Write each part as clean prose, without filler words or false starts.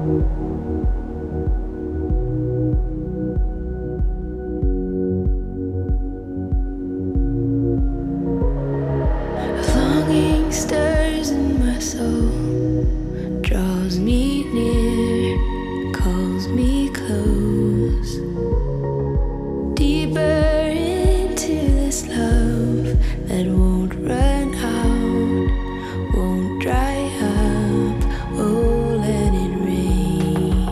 Longing stirs in my soul, draws me near, calls me close, deeper into this love that won't run out, won't dry up. Oh, let it rain.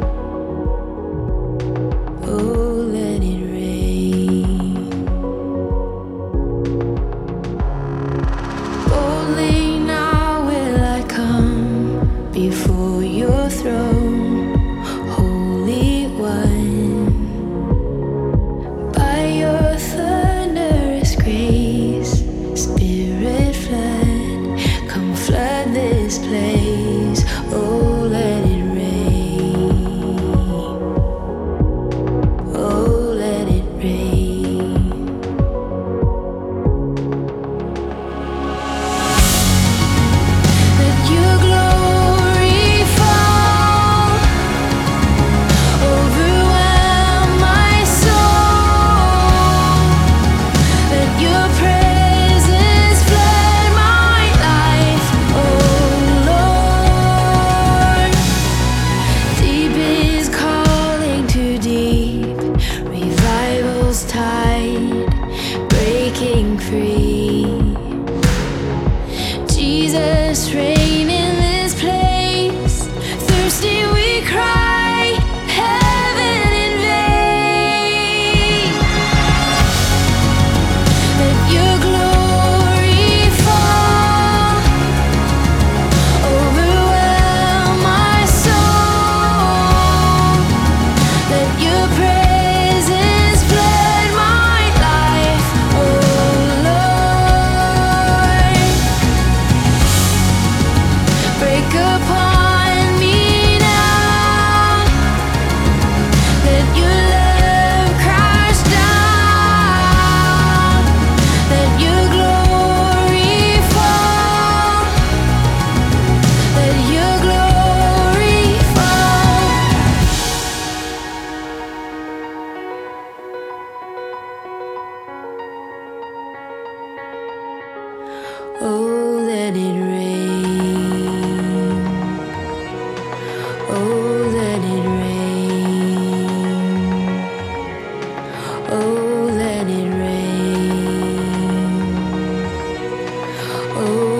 Oh, let it rain. Boldly now will I come before your throne, Holy One. By your thunderous grace, Spirit flood, come flood this place. Oh, let it rain. Oh, let it rain. Let your glory fall, overwhelm my soul. Let your presence flood my life, oh Lord. Deep is calling to deep, revival's tide breaking free. Jesus, reign in this place. Thirsty we cry, heaven invade. Let your glory fall, overwhelm my soul. Let your presence flood my life, oh Lord. Break upon me now. Let your love crash down. Let your glory fall. Let your glory fall. Oh, let it rain. Oh, let it rain. Oh, let it rain. Oh,